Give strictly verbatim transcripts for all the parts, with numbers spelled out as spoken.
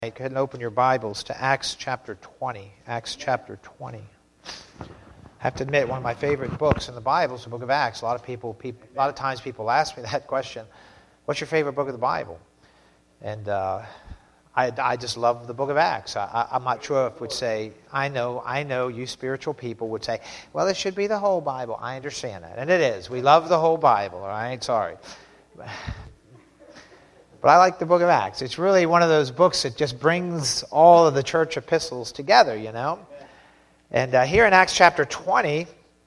Go ahead and open your Bibles to Acts chapter twenty. Acts chapter twenty. I have to admit, one of my favorite books in the Bible is the book of Acts. A lot of people, people a lot of times people ask me that question, what's your favorite book of the Bible? And uh, I, I just love the book of Acts. I, I'm not sure if would say, I know, I know you spiritual people would say, well, it should be the whole Bible. I understand that. And it is. We love the whole Bible, all right? Sorry. But I like the book of Acts. It's really one of those books that just brings all of the church epistles together, you know. And uh, here in Acts chapter twenty,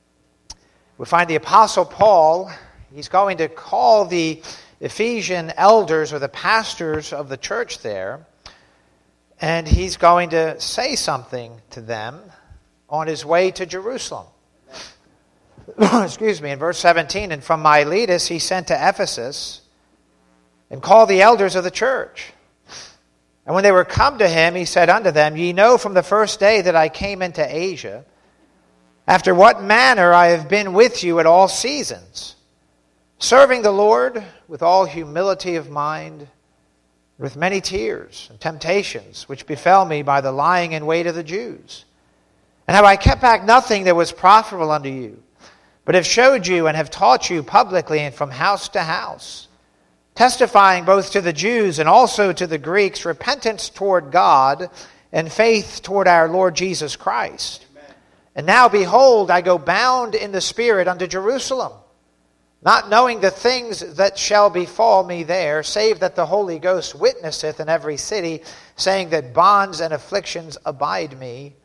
we find the Apostle Paul. He's going to call the Ephesian elders or the pastors of the church there. And he's going to say something to them on his way to Jerusalem. Excuse me, in verse seventeen, and from Miletus he sent to Ephesus, and called the elders of the church. And when they were come to him, he said unto them, Ye know from the first day that I came into Asia, after what manner I have been with you at all seasons, serving the Lord with all humility of mind, with many tears and temptations, which befell me by the lying in wait of the Jews. And how I kept back nothing that was profitable unto you, but have showed you and have taught you publicly and from house to house, testifying both to the Jews and also to the Greeks repentance toward God and faith toward our Lord Jesus Christ. Amen. And now, behold, I go bound in the Spirit unto Jerusalem, not knowing the things that shall befall me there, save that the Holy Ghost witnesseth in every city, saying that bonds and afflictions abide me.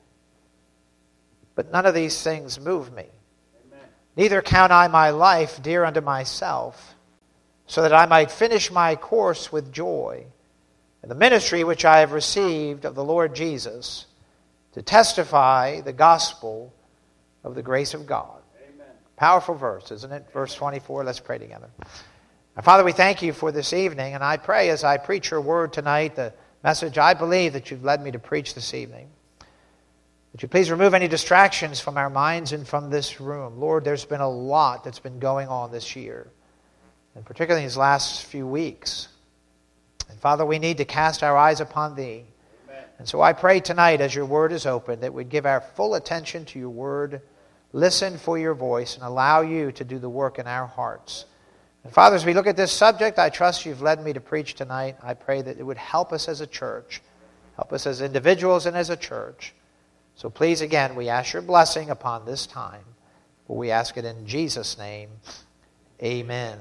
But none of these things move me. Amen. Neither count I my life dear unto myself, so that I might finish my course with joy in the ministry which I have received of the Lord Jesus, to testify the gospel of the grace of God. Amen. Powerful verse, isn't it? Verse twenty-four, let's pray together. Now, Father, we thank you for this evening, and I pray as I preach your word tonight, the message I believe that you've led me to preach this evening, would you please remove any distractions from our minds and from this room. Lord, there's been a lot that's been going on this year, and particularly these last few weeks. And Father, we need to cast our eyes upon Thee. Amen. And so I pray tonight as your word is opened that we'd give our full attention to your word, listen for your voice, and allow you to do the work in our hearts. And Father, as we look at this subject, I trust you've led me to preach tonight. I pray that it would help us as a church, help us as individuals and as a church. So please, again, we ask your blessing upon this time. For we ask it in Jesus' name. Amen.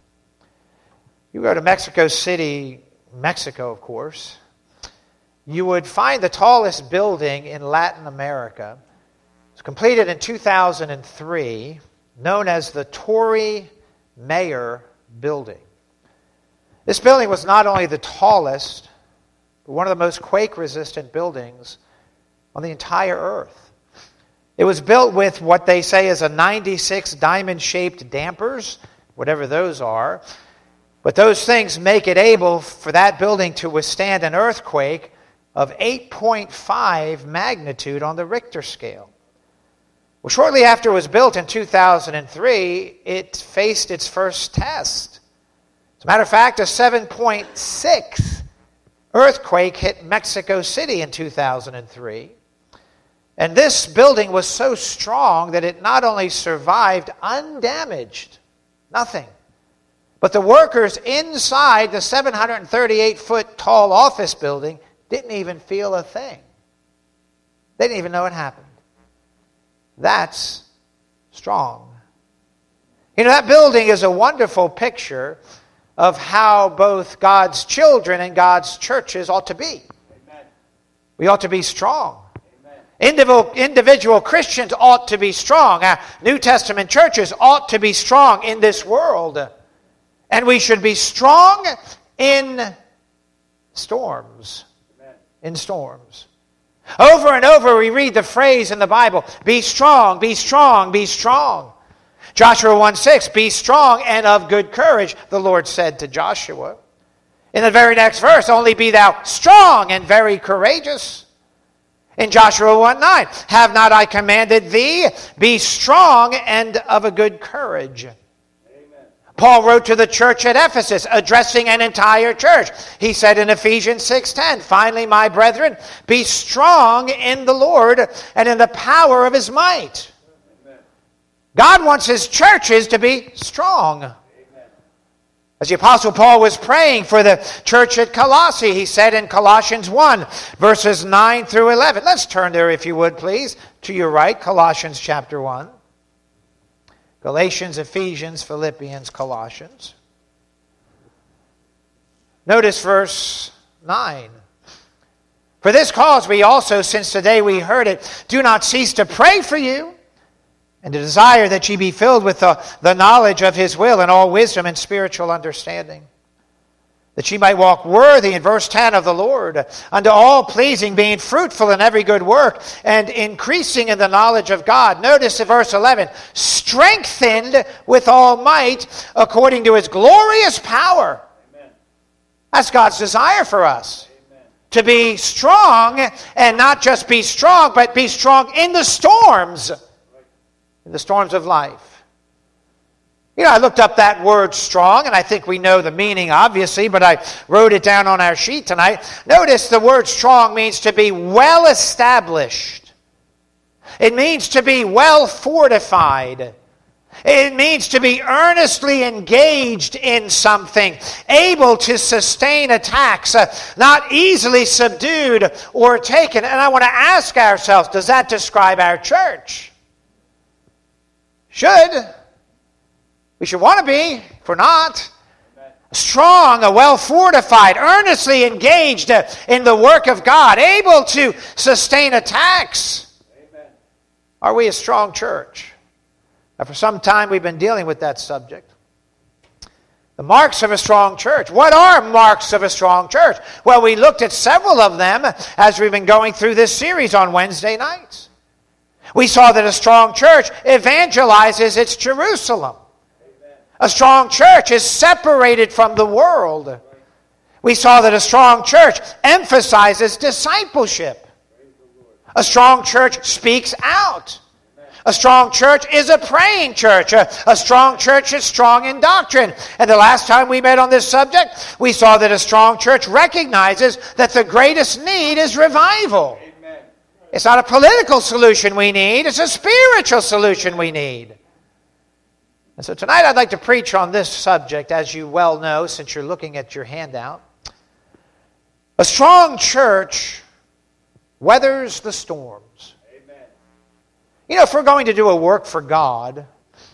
You go to Mexico City, Mexico, of course, you would find the tallest building in Latin America. It was completed in two thousand three, known as the Torre Mayor Building. This building was not only the tallest, but one of the most quake-resistant buildings on the entire earth. It was built with what they say is a ninety-six diamond-shaped dampers, whatever those are. But those things make it able for that building to withstand an earthquake of eight point five magnitude on the Richter scale. Well, shortly after it was built in two thousand three, it faced its first test. As a matter of fact, a seven point six earthquake hit Mexico City in two thousand three. And this building was so strong that it not only survived undamaged, nothing, but the workers inside the seven hundred thirty-eight foot tall office building didn't even feel a thing. They didn't even know it happened. That's strong. You know, that building is a wonderful picture of how both God's children and God's churches ought to be. Amen. We ought to be strong. Individual, individual Christians ought to be strong. Our New Testament churches ought to be strong in this world. And we should be strong in storms. Amen. In storms. Over and over we read the phrase in the Bible, be strong, be strong, be strong. Joshua one six, be strong and of good courage, the Lord said to Joshua. In the very next verse, only be thou strong and very courageous. In Joshua one nine, have not I commanded thee, be strong and of a good courage. Paul wrote to the church at Ephesus, addressing an entire church. He said in Ephesians six ten, "Finally, my brethren, be strong in the Lord and in the power of his might." Amen. God wants his churches to be strong. Amen. As the Apostle Paul was praying for the church at Colossae, he said in Colossians one, verses nine through eleven. Let's turn there, if you would, please, to your right, Colossians chapter one. Galatians, Ephesians, Philippians, Colossians. Notice verse nine. "For this cause we also, since the day we heard it, do not cease to pray for you, and to desire that ye be filled with the, the knowledge of his will and all wisdom and spiritual understanding, that ye might walk worthy," in verse ten, "of the Lord, unto all pleasing, being fruitful in every good work, and increasing in the knowledge of God." Notice in verse eleven, "strengthened with all might according to his glorious power." Amen. That's God's desire for us. Amen. To be strong, and not just be strong, but be strong in the storms, in the storms of life. You know, I looked up that word strong, and I think we know the meaning, obviously, but I wrote it down on our sheet tonight. Notice the word strong means to be well established. It means to be well fortified. It means to be earnestly engaged in something, able to sustain attacks, uh, not easily subdued or taken. And I want to ask ourselves, does that describe our church? Should. We should want to be, if we're not. Strong, well fortified, earnestly engaged in the work of God, able to sustain attacks. Amen. Are we a strong church? Now, for some time we've been dealing with that subject. The marks of a strong church. What are marks of a strong church? Well, we looked at several of them as we've been going through this series on Wednesday nights. We saw that a strong church evangelizes its Jerusalem. A strong church is separated from the world. We saw that a strong church emphasizes discipleship. A strong church speaks out. A strong church is a praying church. A, a strong church is strong in doctrine. And the last time we met on this subject, we saw that a strong church recognizes that the greatest need is revival. Amen. It's not a political solution we need. It's a spiritual solution we need. And so tonight I'd like to preach on this subject, as you well know, since you're looking at your handout. A strong church weathers the storms. Amen. You know, if we're going to do a work for God,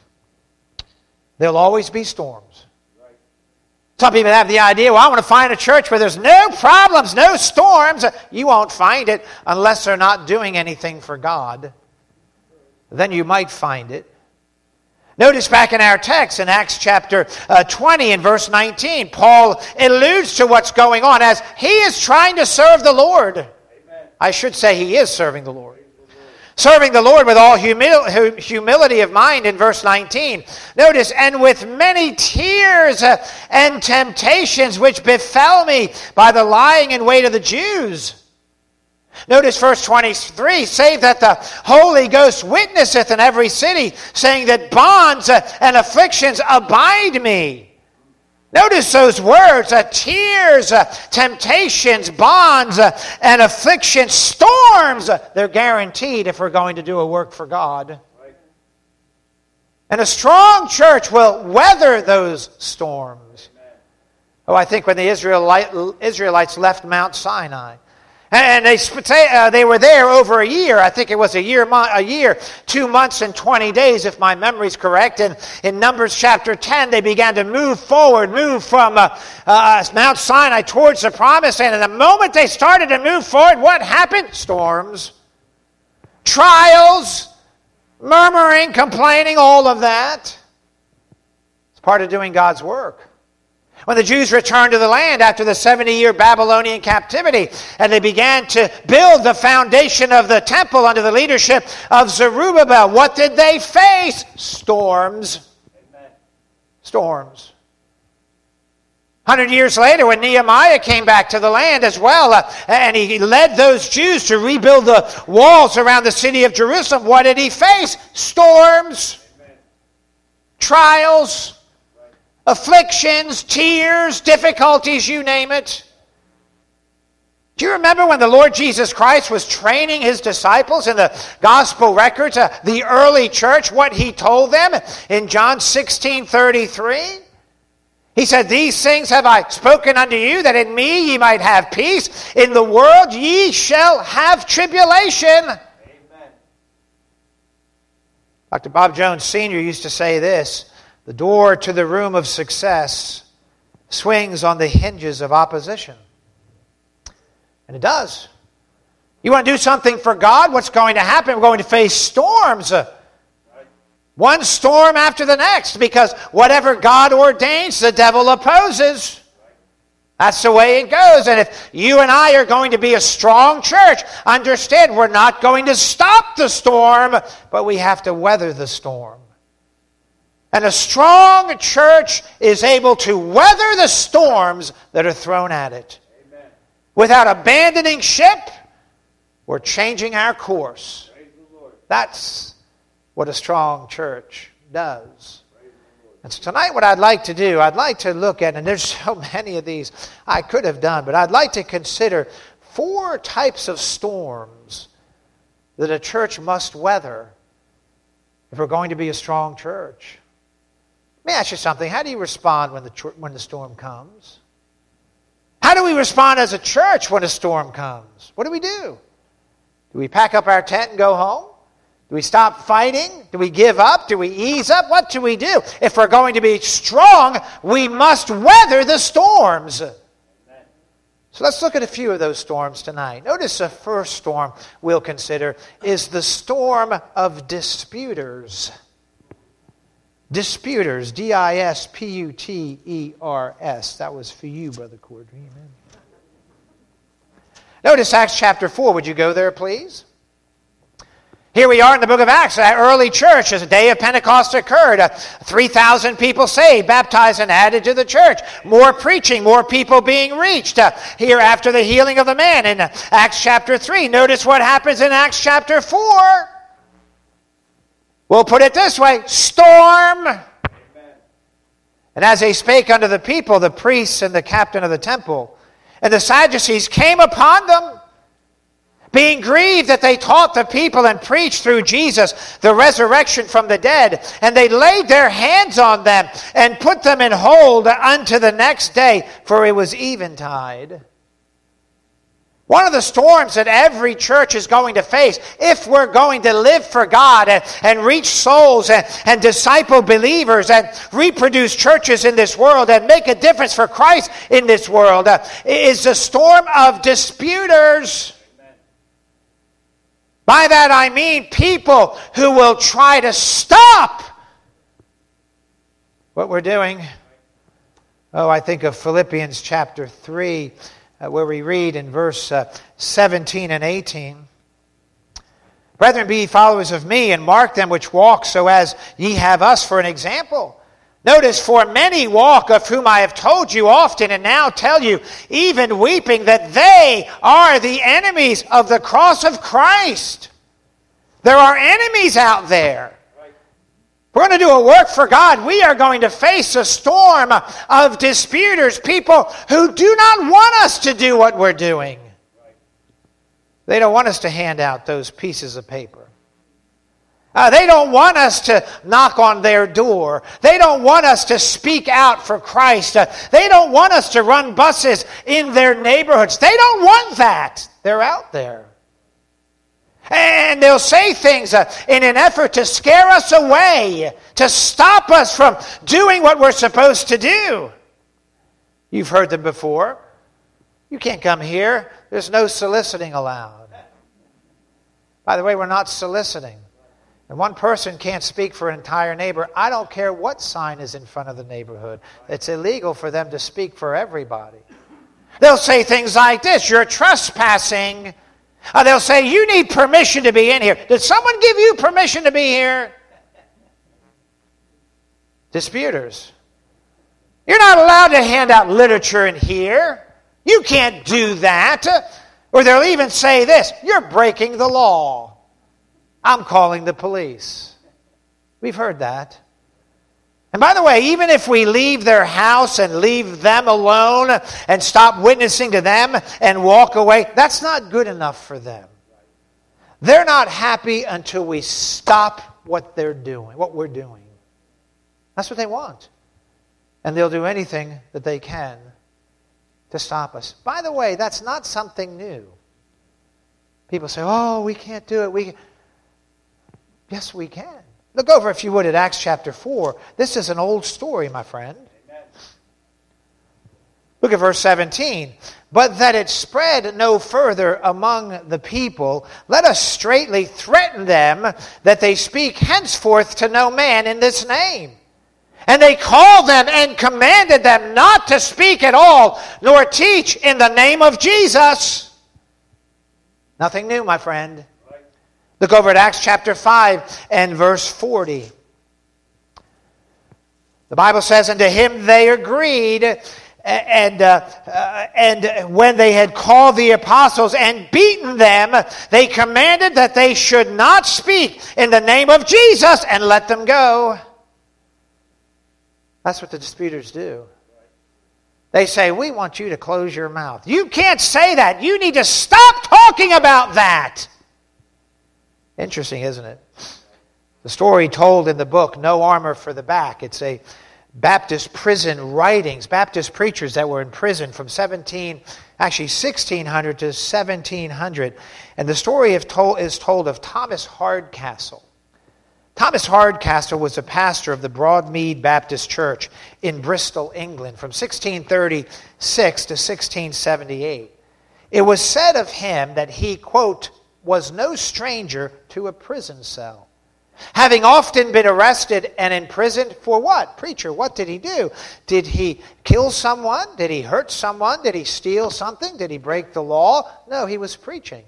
there'll always be storms. Right. Some people have the idea, well, I want to find a church where there's no problems, no storms. You won't find it unless they're not doing anything for God. Then you might find it. Notice back in our text in Acts chapter uh, twenty and verse nineteen, Paul alludes to what's going on as he is trying to serve the Lord. Amen. I should say he is serving the Lord. Serving the Lord with all humil- humility of mind in verse nineteen. Notice, and with many tears uh, and temptations which befell me by the lying in wait of the Jews. Notice verse twenty-three, save that the Holy Ghost witnesseth in every city, saying that bonds and afflictions abide me. Notice those words, uh, tears, uh, temptations, bonds, uh, and afflictions, storms. They're guaranteed if we're going to do a work for God. Right. And a strong church will weather those storms. Amen. Oh, I think when the Israelite, Israelites left Mount Sinai, and they uh, they were there over a year. I think it was a year, a year, two months and twenty days, if my memory's correct. And in Numbers chapter ten, they began to move forward, move from uh, uh, Mount Sinai towards the Promised Land. And the moment they started to move forward, what happened? Storms, trials, murmuring, complaining, all of that. It's part of doing God's work. When the Jews returned to the land after the seventy-year Babylonian captivity, and they began to build the foundation of the temple under the leadership of Zerubbabel, what did they face? Storms. Amen. Storms. Hundred years later, when Nehemiah came back to the land as well, uh, and he led those Jews to rebuild the walls around the city of Jerusalem, what did he face? Storms. Amen. Trials. Afflictions, tears, difficulties, you name it. Do you remember when the Lord Jesus Christ was training his disciples in the gospel records, uh, the early church, what he told them in John sixteen thirty-three? He said, these things have I spoken unto you, that in me ye might have peace. In the world ye shall have tribulation. Amen. Doctor Bob Jones Senior used to say this: the door to the room of success swings on the hinges of opposition. And it does. You want to do something for God? What's going to happen? We're going to face storms. One storm after the next, because whatever God ordains, the devil opposes. That's the way it goes. And if you and I are going to be a strong church, understand we're not going to stop the storm, but we have to weather the storm. And a strong church is able to weather the storms that are thrown at it Amen. Without abandoning ship or changing our course. That's what a strong church does. And so tonight what I'd like to do, I'd like to look at, and there's so many of these I could have done, but I'd like to consider four types of storms that a church must weather if we're going to be a strong church. Let me ask you something. How do you respond when the when the storm comes? How do we respond as a church when a storm comes? What do we do? Do we pack up our tent and go home? Do we stop fighting? Do we give up? Do we ease up? What do we do? If we're going to be strong, we must weather the storms. Amen. So let's look at a few of those storms tonight. Notice the first storm we'll consider is the storm of disputers. Disputers, D I S P U T E R S. That was for you, Brother Cordry. Amen. Notice Acts chapter four. Would you go there, please? Here we are in the book of Acts, that early church, as the day of Pentecost occurred. Uh, three thousand people saved, baptized, and added to the church. More preaching, more people being reached. Uh, here after the healing of the man in uh, Acts chapter three. Notice what happens in Acts chapter four. We'll put it this way: storm. Amen. And as they spake unto the people, the priests and the captain of the temple and the Sadducees came upon them, being grieved that they taught the people and preached through Jesus the resurrection from the dead. And they laid their hands on them and put them in hold unto the next day, for it was eventide. One of the storms that every church is going to face, if we're going to live for God and, and reach souls and, and disciple believers and reproduce churches in this world and make a difference for Christ in this world, uh, is the storm of disputers. By that I mean people who will try to stop what we're doing. Oh, I think of Philippians chapter three, uh, where we read in verse uh, seventeen and eighteen. Brethren, be ye followers of me, and mark them which walk so as ye have us for an example. Notice, for many walk, of whom I have told you often, and now tell you, even weeping, that they are the enemies of the cross of Christ. There are enemies out there. If we're going to do a work for God, we are going to face a storm of disputers, people who do not want us to do what we're doing. They don't want us to hand out those pieces of paper. Uh, they don't want us to knock on their door. They don't want us to speak out for Christ. Uh, they don't want us to run buses in their neighborhoods. They don't want that. They're out there. And they'll say things uh, in an effort to scare us away, to stop us from doing what we're supposed to do. You've heard them before. You can't come here. There's no soliciting allowed. By the way, we're not soliciting. And one person can't speak for an entire neighbor. I don't care what sign is in front of the neighborhood. It's illegal for them to speak for everybody. They'll say things like this: you're trespassing. Uh, they'll say, you need permission to be in here. Did someone give you permission to be here? Disputers. You're not allowed to hand out literature in here. You can't do that. Or they'll even say this: you're breaking the law. I'm calling the police. We've heard that. And by the way, even if we leave their house and leave them alone and stop witnessing to them and walk away, that's not good enough for them. They're not happy until we stop what they're doing, what we're doing. That's what they want. And they'll do anything that they can to stop us. By the way, that's not something new. People say, oh, we can't do it. We Yes, we can. Look over, if you would, at Acts chapter four. This is an old story, my friend. Amen. Look at verse seventeen. But that it spread no further among the people, let us straightly threaten them that they speak henceforth to no man in this name. And they called them and commanded them not to speak at all, nor teach in the name of Jesus. Nothing new, my friend. Look over at Acts chapter five and verse forty. The Bible says, and to him they agreed, and, uh, uh, and when they had called the apostles and beaten them, they commanded that they should not speak in the name of Jesus and let them go. That's what the disputers do. They say, we want you to close your mouth. You can't say that. You need to stop talking about that. Interesting, isn't it? The story told in the book, No Armor for the Back. It's a Baptist prison writings, Baptist preachers that were in prison from seventeen, actually sixteen hundred to seventeen hundred. And the story is told, is told of Thomas Hardcastle. Thomas Hardcastle was a pastor of the Broadmead Baptist Church in Bristol, England, from sixteen thirty-six to sixteen seventy-eight. It was said of him that he, quote, was no stranger to a prison cell, having often been arrested and imprisoned for what? Preacher, what did he do? Did he kill someone? Did he hurt someone? Did he steal something? Did he break the law? No, he was preaching.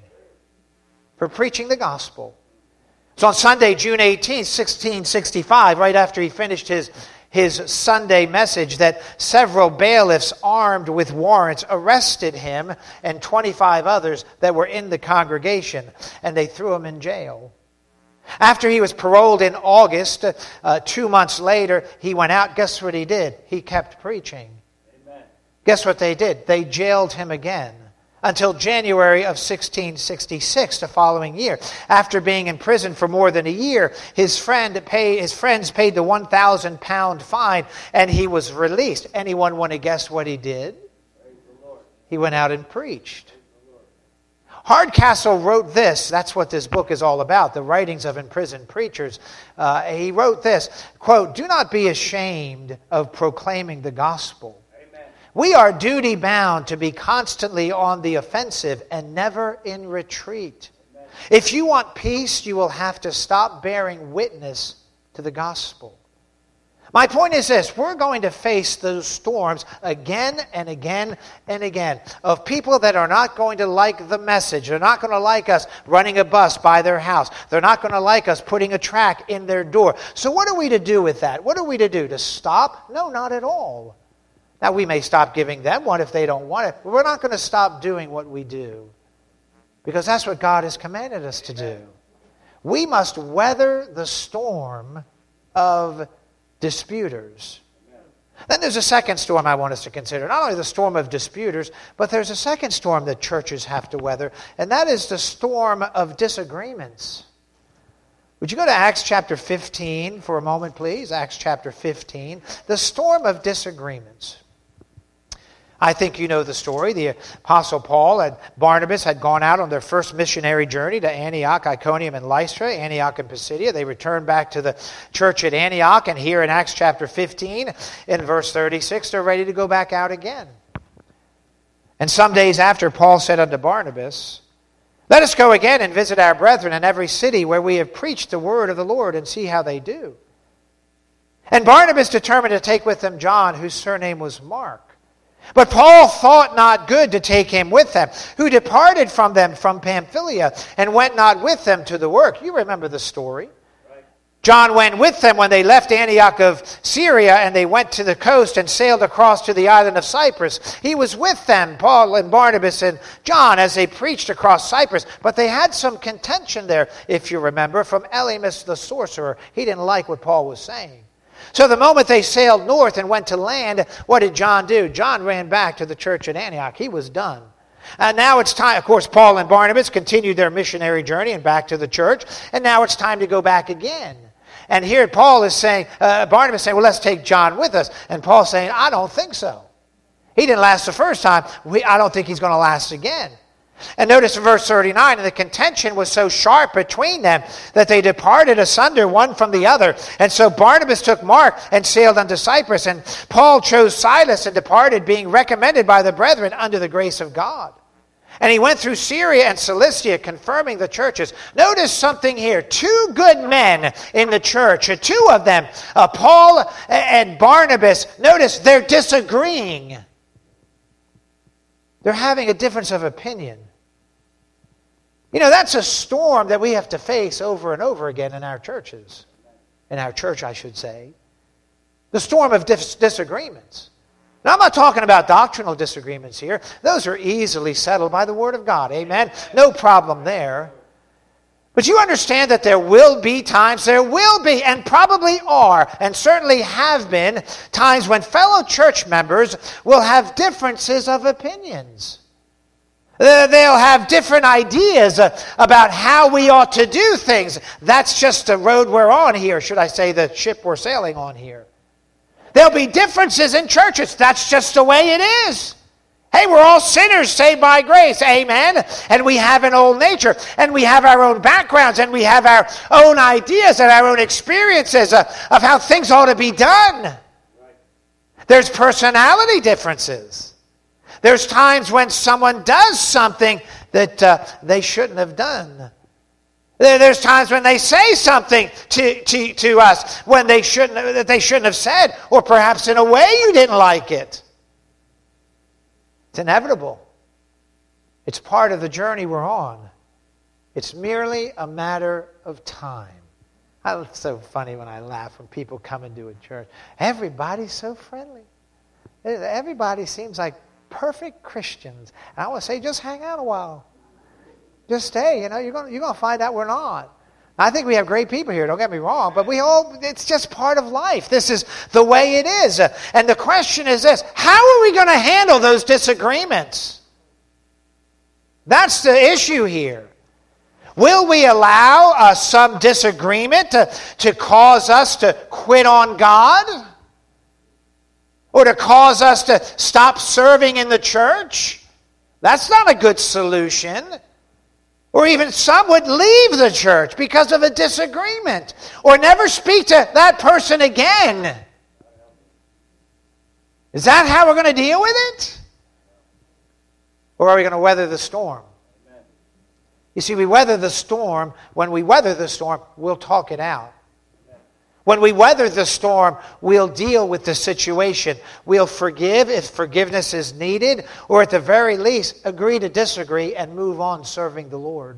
For preaching the gospel. So on Sunday, June eighteenth, sixteen sixty-five, right after he finished his, his Sunday message, that several bailiffs armed with warrants arrested him and twenty-five others that were in the congregation, and they threw him in jail. After he was paroled in August, uh, two months later, he went out. Guess what he did? He kept preaching. Amen. Guess what they did? They jailed him again until January of sixteen sixty-six, the following year. After being in prison for more than a year, his friend paid, his friends paid the one thousand pound fine, and he was released. Anyone want to guess what he did? He went out and preached. Hardcastle wrote this. That's what this book is all about, the writings of imprisoned preachers. Uh, he wrote this, quote, do not be ashamed of proclaiming the gospel. Amen. We are duty bound to be constantly on the offensive and never in retreat. Amen. If you want peace, you will have to stop bearing witness to the gospel. My point is this, we're going to face those storms again and again and again of people that are not going to like the message. They're not going to like us running a bus by their house. They're not going to like us putting a tract in their door. So what are we to do with that? What are we to do? To stop? No, not at all. Now we may stop giving them one if they don't want it, but we're not going to stop doing what we do because that's what God has commanded us to do. We must weather the storm of disputers. Then there's a second storm I want us to consider. Not only the storm of disputers, but there's a second storm that churches have to weather, and that is the storm of disagreements. Would you go to Acts chapter fifteen for a moment, please? Acts chapter fifteen. The storm of disagreements. I think you know the story. The Apostle Paul and Barnabas had gone out on their first missionary journey to Antioch, Iconium, and Lystra, Antioch and Pisidia. They returned back to the church at Antioch, and here in Acts chapter fifteen, in verse thirty-six, they're ready to go back out again. And some days after, Paul said unto Barnabas, let us go again and visit our brethren in every city where we have preached the word of the Lord and see how they do. And Barnabas determined to take with them John, whose surname was Mark. But Paul thought not good to take him with them, who departed from them from Pamphylia and went not with them to the work. You remember the story. Right. John went with them when they left Antioch of Syria, and they went to the coast and sailed across to the island of Cyprus. He was with them, Paul and Barnabas and John, as they preached across Cyprus. But they had some contention there, if you remember, from Elymas the sorcerer. He didn't like what Paul was saying. So the moment they sailed north and went to land, what did John do? John ran back to the church at Antioch. He was done. And now it's time, of course, Paul and Barnabas continued their missionary journey and back to the church. And now it's time to go back again. And here Paul is saying, uh, Barnabas saying, well, let's take John with us. And Paul's saying, I don't think so. He didn't last the first time. We, I don't think he's going to last again. And notice in verse thirty-nine, and the contention was so sharp between them that they departed asunder one from the other. And so Barnabas took Mark and sailed unto Cyprus. And Paul chose Silas and departed, being recommended by the brethren unto the grace of God. And he went through Syria and Cilicia, confirming the churches. Notice something here. Two good men in the church, two of them, uh, Paul and Barnabas, notice they're disagreeing. They're having a difference of opinion. You know, that's a storm that we have to face over and over again in our churches. In our church, I should say. The storm of dis- disagreements. Now, I'm not talking about doctrinal disagreements here. Those are easily settled by the Word of God. Amen? No problem there. But you understand that there will be times, there will be, and probably are, and certainly have been, times when fellow church members will have differences of opinions. They'll have different ideas about how we ought to do things. That's just the road we're on here, should I say, the ship we're sailing on here. There'll be differences in churches. That's just the way it is. Hey, we're all sinners saved by grace. Amen. And we have an old nature. And we have our own backgrounds. And we have our own ideas and our own experiences of, of how things ought to be done. There's personality differences. There's times when someone does something that uh, they shouldn't have done. There's times when they say something to, to, to us when they shouldn't, that they shouldn't have said, or perhaps in a way you didn't like it. It's inevitable. It's part of the journey we're on. It's merely a matter of time. It's so funny when I laugh when people come into a church. Everybody's so friendly. Everybody seems like perfect Christians. And I want to say, just hang out a while. Just stay, you know, you're going you're going to find out we're not. I think we have great people here, don't get me wrong, but we all, it's just part of life. This is the way it is. And the question is this, how are we going to handle those disagreements? That's the issue here. Will we allow uh, some disagreement to, to cause us to quit on God? Or to cause us to stop serving in the church? That's not a good solution. Or even some would leave the church because of a disagreement. Or never speak to that person again. Is that how we're going to deal with it? Or are we going to weather the storm? You see, we weather the storm. When we weather the storm, we'll talk it out. When we weather the storm, we'll deal with the situation. We'll forgive if forgiveness is needed, or at the very least, agree to disagree and move on serving the Lord.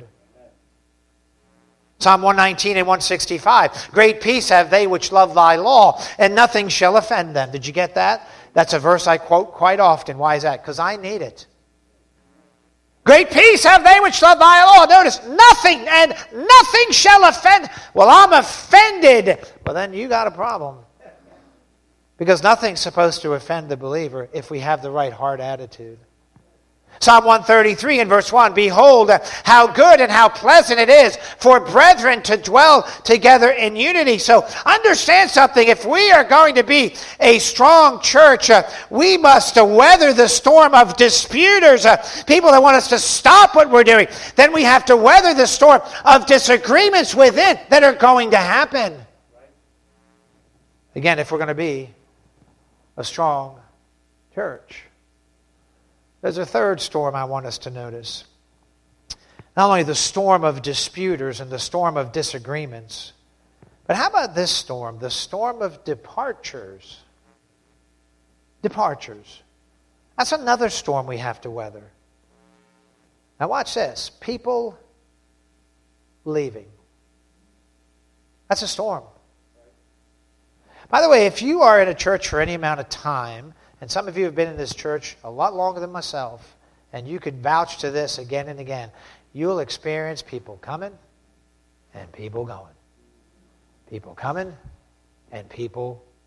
Psalm one nineteen and one sixty-five. Great peace have they which love thy law, and nothing shall offend them. Did you get that? That's a verse I quote quite often. Why is that? Because I need it. Great peace have they which love thy law. Notice, nothing and nothing shall offend. Well, I'm offended. Well, then you got a problem. Because nothing's supposed to offend the believer if we have the right heart attitude. Psalm one thirty-three and verse one, behold, how good and how pleasant it is for brethren to dwell together in unity. So understand something. If we are going to be a strong church, uh, we must uh, weather the storm of disputers, uh, people that want us to stop what we're doing. Then we have to weather the storm of disagreements within that are going to happen. Again, if we're going to be a strong church. There's a third storm I want us to notice. Not only the storm of disputers and the storm of disagreements, but how about this storm, the storm of departures? Departures. That's another storm we have to weather. Now watch this. People leaving. That's a storm. By the way, if you are in a church for any amount of time, and some of you have been in this church a lot longer than myself, and you could vouch to this again and again, you'll experience people coming and people going. People coming and people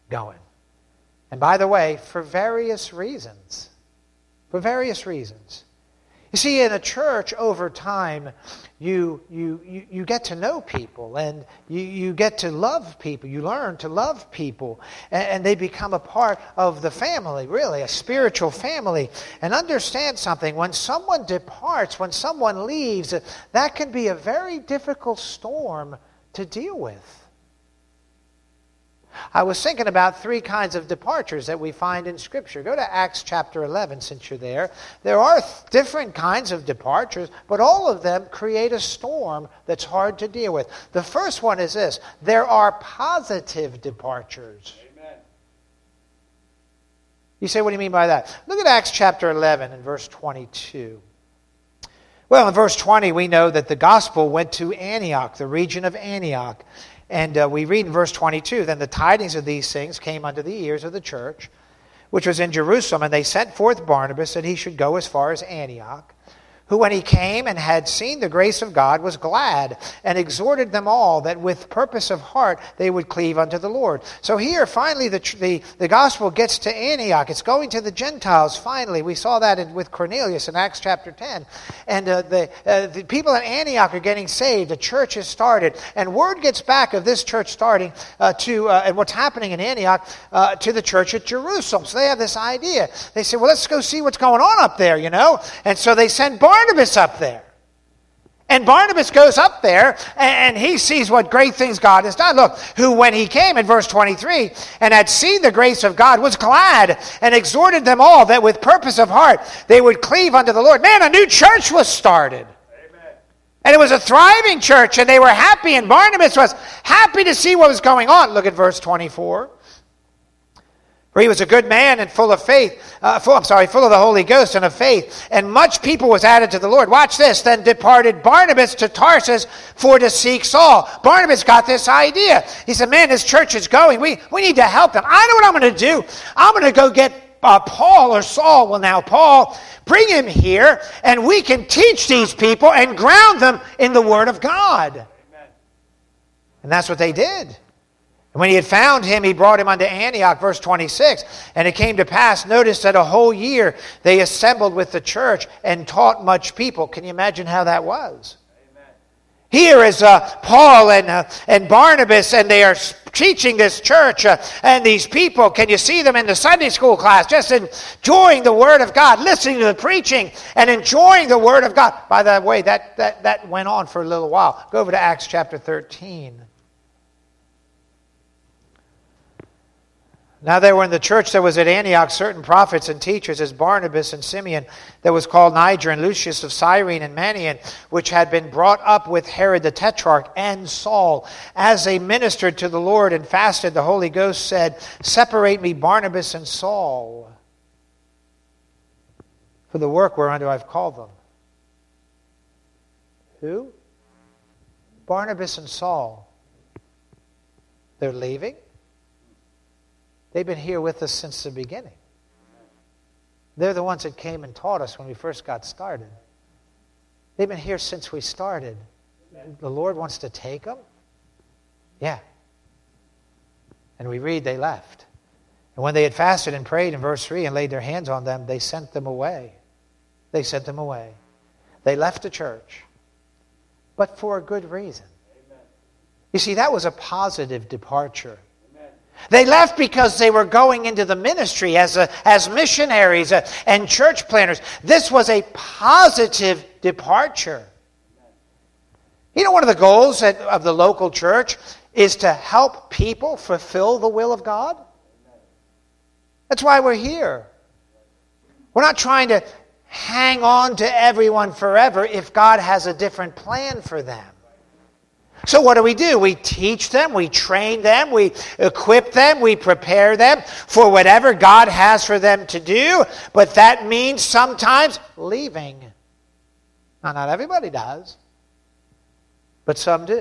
going. And by the way, for various reasons. For various reasons. You see, in a church, over time, you you you, you get to know people, and you, you get to love people. You learn to love people, and, and they become a part of the family, really, a spiritual family. And understand something, when someone departs, when someone leaves, that can be a very difficult storm to deal with. I was thinking about three kinds of departures that we find in Scripture. Go to Acts chapter eleven, since you're there. There are th- different kinds of departures, but all of them create a storm that's hard to deal with. The first one is this: there are positive departures. Amen. You say, what do you mean by that? Look at Acts chapter eleven and verse twenty-two. Well, in verse twenty, we know that the gospel went to Antioch, the region of Antioch. And uh, we read in verse twenty-two, then the tidings of these things came unto the ears of the church, which was in Jerusalem, and they sent forth Barnabas that he should go as far as Antioch, who when he came and had seen the grace of God was glad, and exhorted them all that with purpose of heart they would cleave unto the Lord. So here, finally, the the, the gospel gets to Antioch. It's going to the Gentiles, finally. We saw that in, with Cornelius in Acts chapter ten. And uh, the, uh, the people in Antioch are getting saved. The church has started. And word gets back of this church starting uh, to, uh, and what's happening in Antioch, uh, to the church at Jerusalem. So they have this idea. They say, well, let's go see what's going on up there, you know. And so they send Barnabas Barnabas up there. And Barnabas goes up there, and he sees what great things God has done. Look, who when he came in verse twenty-three, and had seen the grace of God, was glad, and exhorted them all that with purpose of heart they would cleave unto the Lord. Man, a new church was started. Amen. And it was a thriving church, and they were happy, and Barnabas was happy to see what was going on. Look at verse twenty-four. For he was a good man and full of faith, uh, full, I'm sorry, full of the Holy Ghost and of faith. And much people was added to the Lord. Watch this. Then departed Barnabas to Tarsus for to seek Saul. Barnabas got this idea. He said, man, this church is going. We, we need to help them. I know what I'm going to do. I'm going to go get uh, Paul or Saul. Well, now, Paul, bring him here, and we can teach these people and ground them in the Word of God. Amen. And that's what they did. When he had found him, he brought him unto Antioch, verse twenty-six. And it came to pass, notice that a whole year they assembled with the church and taught much people. Can you imagine how that was? Amen. Here is uh, Paul and, uh, and Barnabas, and they are teaching this church uh, and these people. Can you see them in the Sunday school class, just enjoying the Word of God, listening to the preaching and enjoying the Word of God? By the way, that, that, that went on for a little while. Go over to Acts chapter thirteen. Now there were in the church that was at Antioch certain prophets and teachers, as Barnabas and Simeon, that was called Niger, and Lucius of Cyrene and Manaen, which had been brought up with Herod the Tetrarch, and Saul. As they ministered to the Lord and fasted, the Holy Ghost said, separate me Barnabas and Saul for the work whereunto I've called them. Who? Barnabas and Saul. They're leaving? They've been here with us since the beginning. They're the ones that came and taught us when we first got started. They've been here since we started. The Lord wants to take them? Yeah. And we read they left. And when they had fasted and prayed in verse three and laid their hands on them, they sent them away. They sent them away. They left the church, but for a good reason. Amen. You see, that was a positive departure. They left because they were going into the ministry as a, as missionaries uh, and church planters. This was a positive departure. You know, one of the goals at, of the local church is to help people fulfill the will of God. That's why we're here. We're not trying to hang on to everyone forever if God has a different plan for them. So what do we do? We teach them, we train them, we equip them, we prepare them for whatever God has for them to do. But that means sometimes leaving. Now, not everybody does, but some do.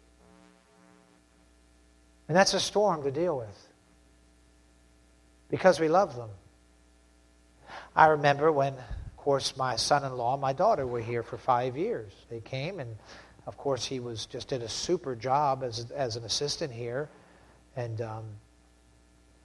And that's a storm to deal with because we love them. I remember when, of course, my son-in-law and my daughter were here for five years. They came, and of course, he was just did a super job as as an assistant here, and um,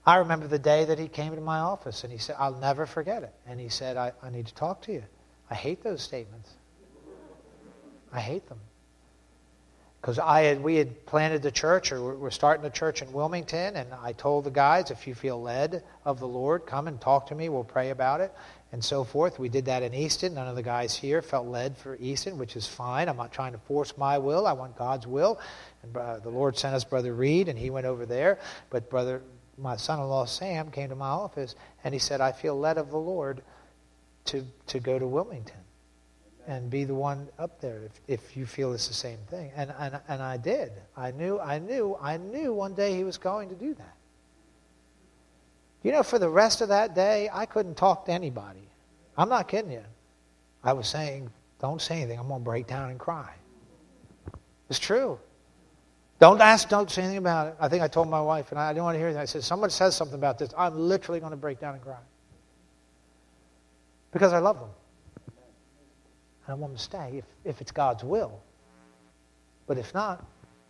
I remember the day that he came to my office and he said, I'll never forget it. And he said, I, I need to talk to you. I hate those statements. I hate them. Because I had, we had planted the church, or we're starting a church in Wilmington, and I told the guys, if you feel led of the Lord, come and talk to me, we'll pray about it, and so forth. We did that in Easton. None of the guys here felt led for Easton, which is fine. I'm not trying to force my will. I want God's will. And uh, the Lord sent us Brother Reed, and he went over there. But brother, my son-in-law Sam came to my office, and he said, I feel led of the Lord to, to go to Wilmington and be the one up there if, if you feel it's the same thing. And, and and I did. I knew, I knew, I knew one day he was going to do that. You know, for the rest of that day, I couldn't talk to anybody. I'm not kidding you. I was saying, don't say anything. I'm going to break down and cry. It's true. Don't ask, don't say anything about it. I think I told my wife, and I didn't want to hear that. I said, someone says something about this, I'm literally going to break down and cry. Because I love them. I want them to stay if, if it's God's will. But if not,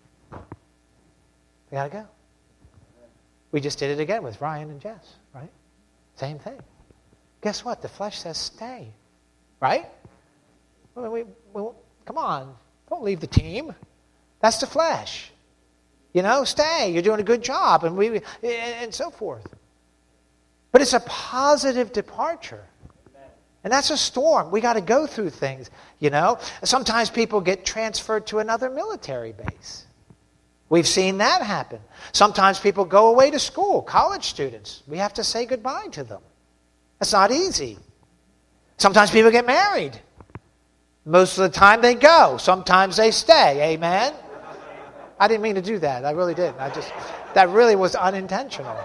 they got to go. We just did it again with Ryan and Jess, right? Same thing. Guess what? The flesh says stay, right? I mean, we, we, come on, don't leave the team. That's the flesh. You know, stay. You're doing a good job, and we and so forth. But it's a positive departure. And that's a storm. We got to go through things, you know. Sometimes people get transferred to another military base. We've seen that happen. Sometimes people go away to school, college students. We have to say goodbye to them. That's not easy. Sometimes people get married. Most of the time they go. Sometimes they stay. Amen? I didn't mean to do that. I really didn't. I just, that really was unintentional.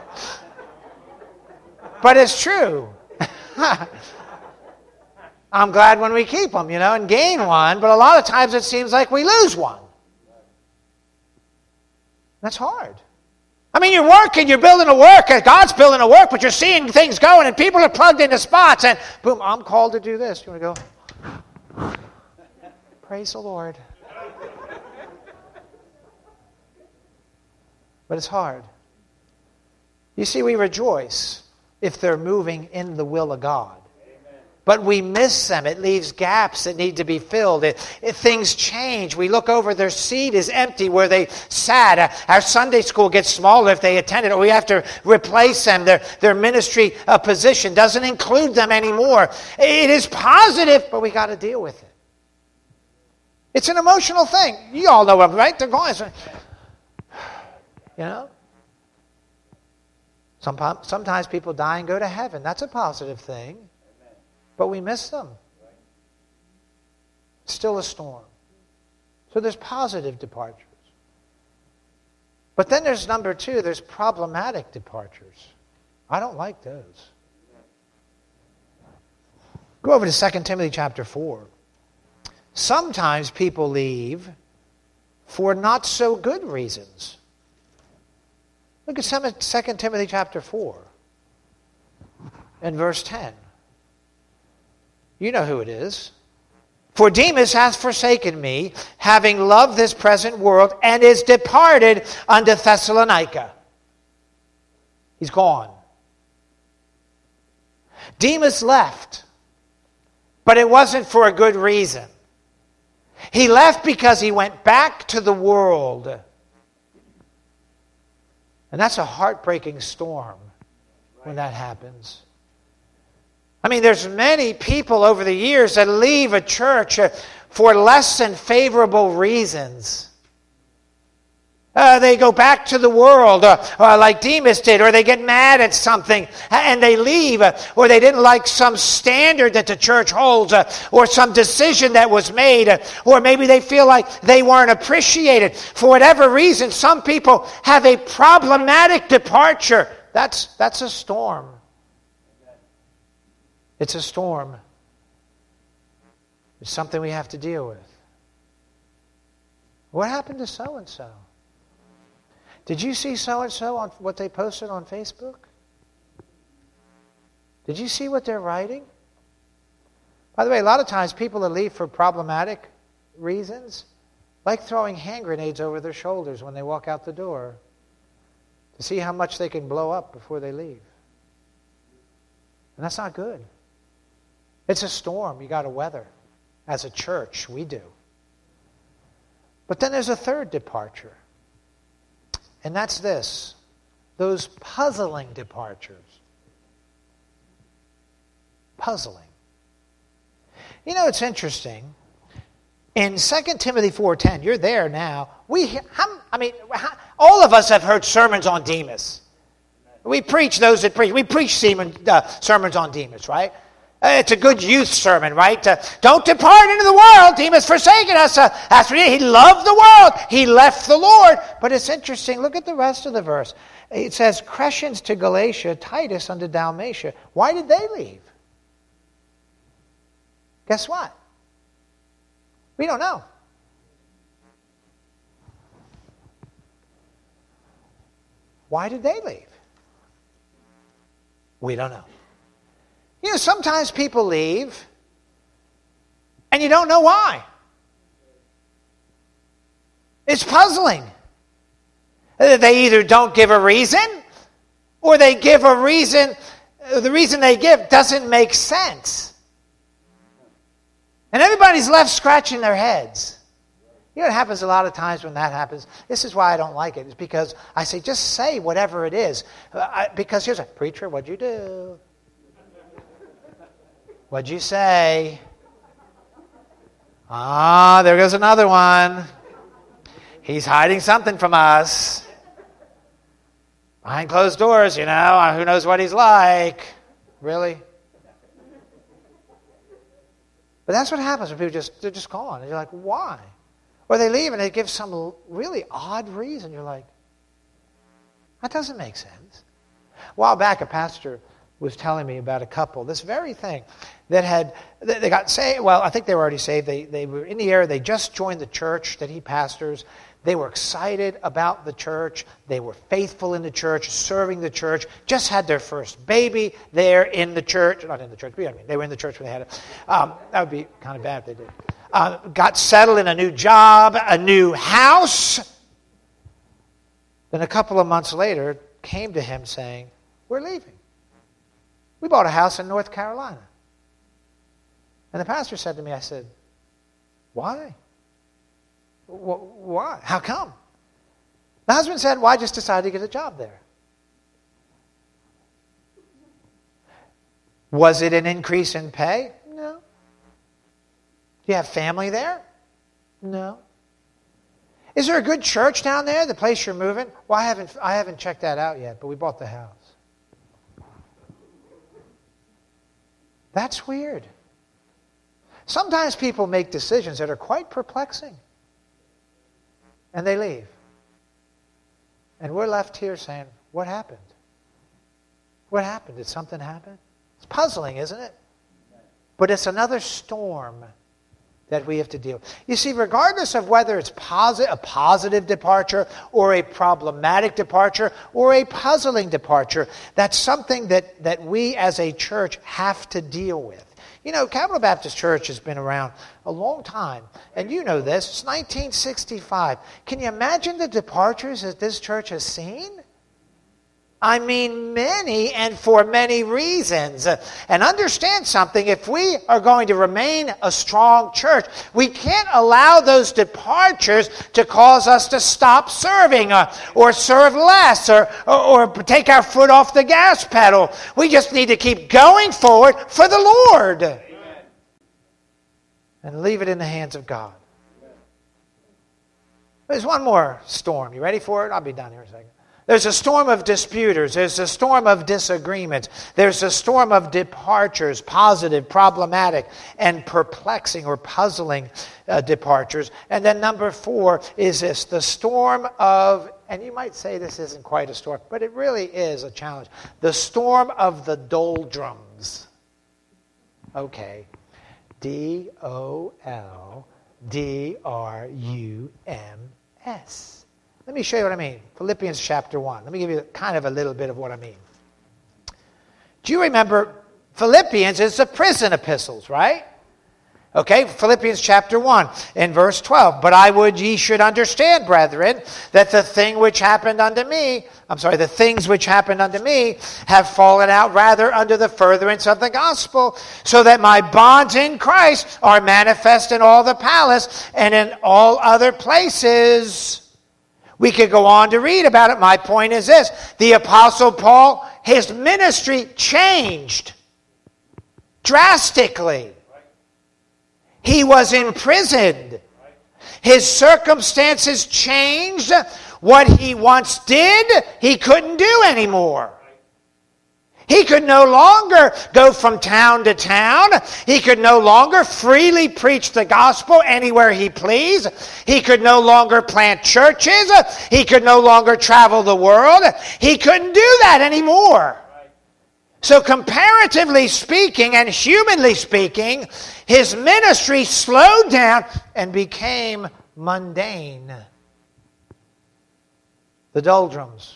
But it's true. I'm glad when we keep them, you know, and gain one, but a lot of times it seems like we lose one. That's hard. I mean, you're working, you're building a work, God's building a work, but you're seeing things going, and people are plugged into spots, and boom, I'm called to do this. You want to go, praise the Lord. But it's hard. You see, we rejoice if they're moving in the will of God. But we miss them. It leaves gaps that need to be filled. It, it, things change. We look over, their seat is empty where they sat. Uh, our Sunday school gets smaller if they attended, or we have to replace them. Their, their ministry uh, position doesn't include them anymore. It is positive, but we got to deal with it. It's an emotional thing. You all know them, right? They're going. You know? Sometimes, sometimes people die and go to heaven. That's a positive thing. But we miss them. It's still a storm. So there's positive departures. But then there's number two, there's problematic departures. I don't like those. Go over to Second Timothy chapter four. Sometimes people leave for not so good reasons. Look at Second Timothy chapter four and verse ten. You know who it is. For Demas hath forsaken me, having loved this present world, and is departed unto Thessalonica. He's gone. Demas left, but it wasn't for a good reason. He left because he went back to the world. And that's a heartbreaking storm when that happens. I mean, there's many people over the years that leave a church for less than favorable reasons. Uh, they go back to the world, uh, uh, like Demas did, or they get mad at something and they leave, uh, or they didn't like some standard that the church holds, uh, or some decision that was made, uh, or maybe they feel like they weren't appreciated. For whatever reason, some people have a problematic departure. That's, that's a storm. It's a storm. It's something we have to deal with. What happened to so-and-so? Did you see so-and-so on what they posted on Facebook? Did you see what they're writing? By the way, a lot of times people that leave for problematic reasons like throwing hand grenades over their shoulders when they walk out the door. to see how much they can blow up before they leave. And that's not good. It's a storm you got to weather. As a church, we do. But then there's a third departure. And that's this. Those puzzling departures. Puzzling. You know, it's interesting. In Second Timothy four ten, you're there now. We, how, I mean, how, all of us have heard sermons on Demas. We preach those that preach. We preach sermon, uh, sermons on Demas, right? Uh, it's a good youth sermon, right? Uh, Don't depart into the world. Demas forsaken us. Uh, as for you, he loved the world. He left the Lord. But it's interesting. Look at the rest of the verse. It says, Crescens to Galatia, Titus unto Dalmatia. Why did they leave? Guess what? We don't know. Why did they leave? We don't know. You know, sometimes people leave and you don't know why. It's puzzling. They either don't give a reason or they give a reason, the reason they give doesn't make sense. And everybody's left scratching their heads. You know what happens a lot of times when that happens? This is why I don't like it. It's because I say, just say whatever it is. Uh, I, because here's a preacher, what'd you do? What'd you say? Ah, there goes another one. He's hiding something from us. Behind closed doors, you know, who knows what he's like. Really? But that's what happens when people just, they're just gone. And you're like, why? Or they leave and they give some really odd reason. You're like, that doesn't make sense. A while back, a pastor was telling me about a couple, this very thing, that had, they got saved. Well, I think they were already saved. They, they were in the area. They just joined the church that he pastors. They were excited about the church. They were faithful in the church, serving the church. Just had their first baby there in the church. Not in the church, but I mean, they were in the church when they had it. Um, that would be kind of bad if they did. Uh, got settled in a new job, a new house. Then a couple of months later, came to him saying, we're leaving. We bought a house in North Carolina. And the pastor said to me, I said, why? Why? How come? The husband said, well, I just decided to get a job there. Was it an increase in pay? No. Do you have family there? No. Is there a good church down there, the place you're moving? Well, I haven't, I haven't checked that out yet, but we bought the house. That's weird. Sometimes people make decisions that are quite perplexing. And they leave. And we're left here saying, what happened? What happened? Did something happen? It's puzzling, isn't it? But it's another storm that we have to deal with. You see, regardless of whether it's posi- a positive departure or a problematic departure or a puzzling departure, that's something that, that we as a church have to deal with. You know, Capital Baptist Church has been around a long time, and you know this. It's nineteen sixty-five. Can you imagine the departures that this church has seen? I mean, many, and for many reasons. And understand something, if we are going to remain a strong church, we can't allow those departures to cause us to stop serving or, or serve less or, or, or take our foot off the gas pedal. We just need to keep going forward for the Lord. Amen. And leave it in the hands of God. There's one more storm. You ready for it? I'll be done here in a second. There's a storm of disputers. There's a storm of disagreements. There's a storm of departures, positive, problematic, and perplexing or puzzling uh, departures. And then number four is this, the storm of, and you might say this isn't quite a storm, but it really is a challenge, the storm of the doldrums. Okay. D O L D R U M S. Let me show you what I mean. Philippians chapter one. Let me give you kind of a little bit of what I mean. Do you remember Philippians is the prison epistles, right? Okay, Philippians chapter one in verse twelve. But I would ye should understand, brethren, that the thing which happened unto me, I'm sorry, the things which happened unto me have fallen out rather under the furtherance of the gospel, so that my bonds in Christ are manifest in all the palace and in all other places. We could go on to read about it. My point is this. The Apostle Paul, his ministry changed drastically. He was imprisoned. His circumstances changed. What he once did, he couldn't do anymore. He could no longer go from town to town. He could no longer freely preach the gospel anywhere he pleased. He could no longer plant churches. He could no longer travel the world. He couldn't do that anymore. So comparatively speaking and humanly speaking, his ministry slowed down and became mundane. The doldrums.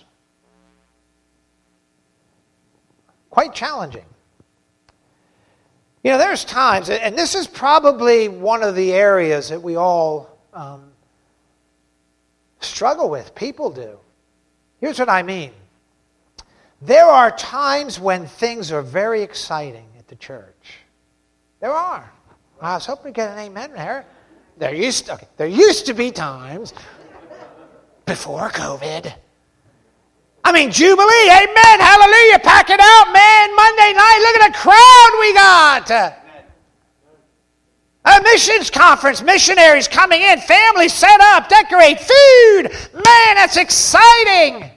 Quite challenging. You know, there's times, and this is probably one of the areas that we all um, struggle with. People do. Here's what I mean. There are times when things are very exciting at the church. There are. I was hoping to get an amen there. There used to, okay, there used to be times before COVID. I mean, Jubilee, amen, hallelujah, pack it out, man. Monday night, look at the crowd we got. A missions conference, missionaries coming in, families set up, decorate, food. Man, that's exciting.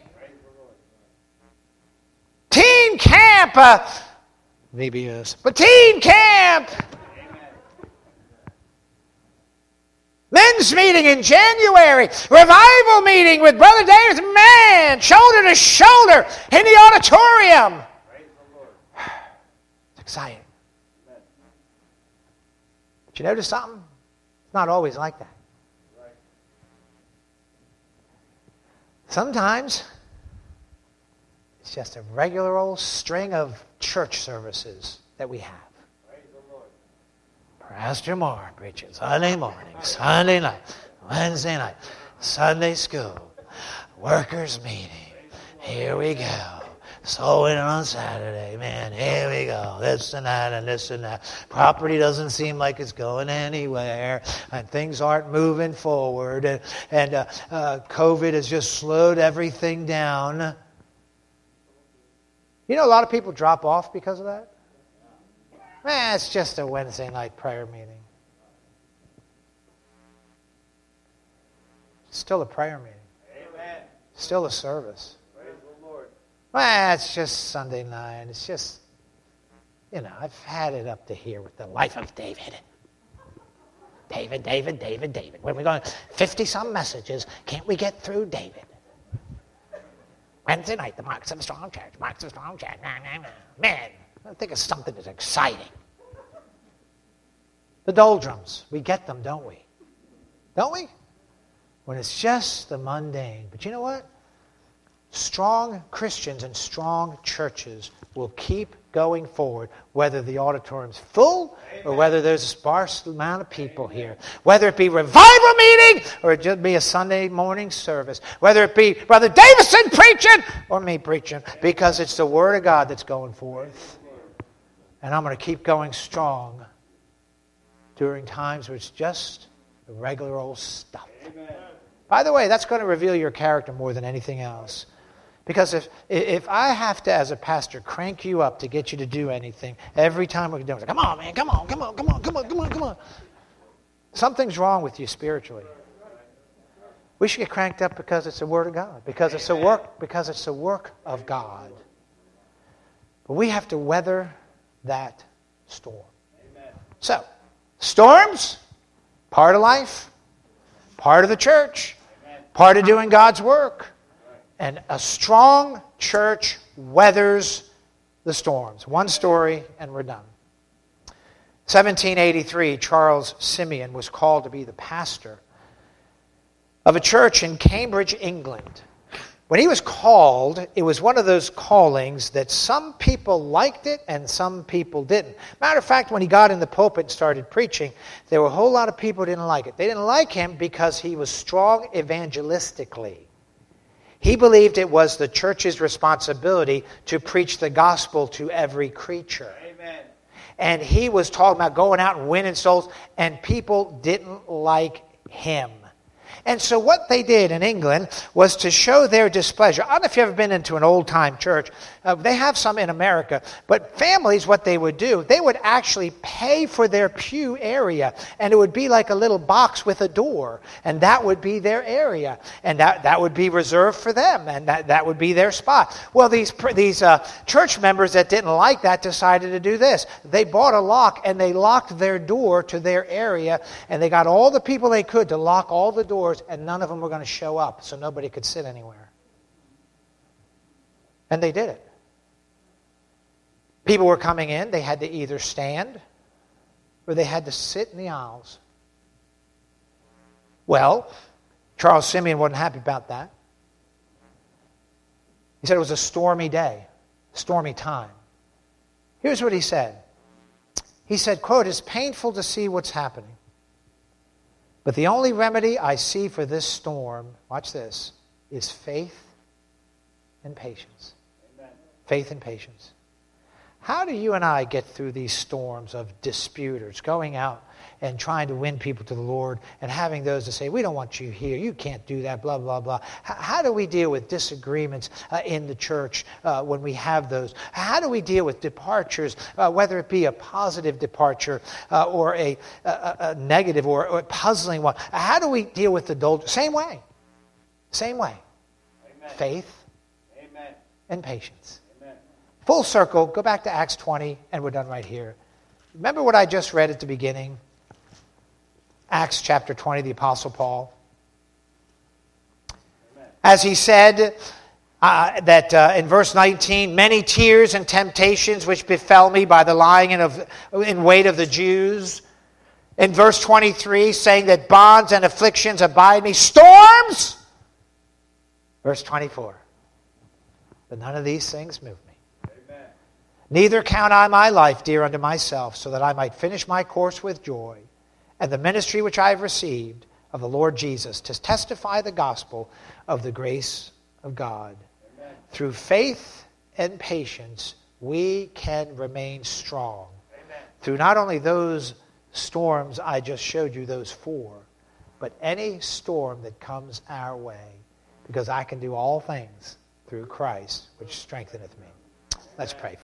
Teen camp, uh, maybe is, but teen camp. Men's meeting in January, revival meeting with Brother Davis, man, shoulder to shoulder in the auditorium. It's exciting. But you notice something? It's not always like that. Sometimes it's just a regular old string of church services that we have. Pastor Moore preaching Sunday morning, Sunday night, Wednesday night, Sunday school, workers meeting. Here we go. Sowing on Saturday, man. Here we go. This and that and this and that. Property doesn't seem like it's going anywhere, and things aren't moving forward, and, and uh, uh, COVID has just slowed everything down. You know, a lot of people drop off because of that. Eh, it's just a Wednesday night prayer meeting. It's still a prayer meeting. Amen. Still a service. Praise the Lord. Well, it's just Sunday night. It's just, you know, I've had it up to here with the life of David. David, David, David, David. When we're going fifty-some messages, can't we get through David? Wednesday night, the marks of a strong church. Marks of a strong church. Nah, nah, nah. Man. I think of something that's exciting. The doldrums. We get them, don't we? Don't we? When it's just the mundane. But you know what? Strong Christians and strong churches will keep going forward, whether the auditorium's full or whether there's a sparse amount of people here. Whether it be revival meeting or it just be a Sunday morning service. Whether it be Brother Davison preaching or me preaching. Because it's the Word of God that's going forth. And I'm going to keep going strong during times where it's just the regular old stuff. Amen. By the way, that's going to reveal your character more than anything else. Because if if I have to, as a pastor, crank you up to get you to do anything, every time we're doing it, come on, man, come on, come on, come on, come on, come on, come on. Something's wrong with you spiritually. We should get cranked up because it's the Word of God. Because it's the work, because it's the work of God. But we have to weather that storm. Amen. So, storms, part of life, part of the church, Amen. Part of doing God's work. And a strong church weathers the storms. One story and we're done. seventeen eighty-three, Charles Simeon was called to be the pastor of a church in Cambridge, England. When he was called, it was one of those callings that some people liked it and some people didn't. Matter of fact, when he got in the pulpit and started preaching, there were a whole lot of people who didn't like it. They didn't like him because he was strong evangelistically. He believed it was the church's responsibility to preach the gospel to every creature. Amen. And he was talking about going out and winning souls, and people didn't like him. And so what they did in England was to show their displeasure. I don't know if you've ever been into an old-time church. Uh, they have some in America. But families, what they would do, they would actually pay for their pew area. And it would be like a little box with a door. And that would be their area. And that, that would be reserved for them. And that, that would be their spot. Well, these, these uh, church members that didn't like that decided to do this. They bought a lock and they locked their door to their area. And they got all the people they could to lock all the doors. And none of them were going to show up, so nobody could sit anywhere. And they did it. People were coming in, they had to either stand or they had to sit in the aisles. Well, Charles Simeon wasn't happy about that. He said it was a stormy day, stormy time. Here's what he said. He said, quote, "It's painful to see what's happening. But the only remedy I see for this storm," watch this, "is faith and patience." Amen. Faith and patience. How do you and I get through these storms of disputers, going out and trying to win people to the Lord and having those that say, "We don't want you here, you can't do that, blah, blah, blah." How, how do we deal with disagreements uh, in the church uh, when we have those? How do we deal with departures, uh, whether it be a positive departure uh, or a, a, a negative or, or a puzzling one? How do we deal with the dull? Same way. Same way. Amen. Faith Amen. and patience. Amen. Full circle, go back to Acts twenty, and we're done right here. Remember what I just read at the beginning? Acts chapter twenty, the Apostle Paul. Amen. As he said uh, that uh, in verse nineteen, "Many tears and temptations which befell me by the lying in, of, in wait of the Jews." In verse twenty-three, saying that bonds and afflictions abide me. Storms! Verse twenty-four, "But none of these things move me. Amen. Neither count I my life dear unto myself, so that I might finish my course with joy, and the ministry which I have received of the Lord Jesus, to testify the gospel of the grace of God." Amen. Through faith and patience, we can remain strong. Amen. Through not only those storms I just showed you, those four, but any storm that comes our way, because I can do all things through Christ, which strengtheneth me. Let's pray.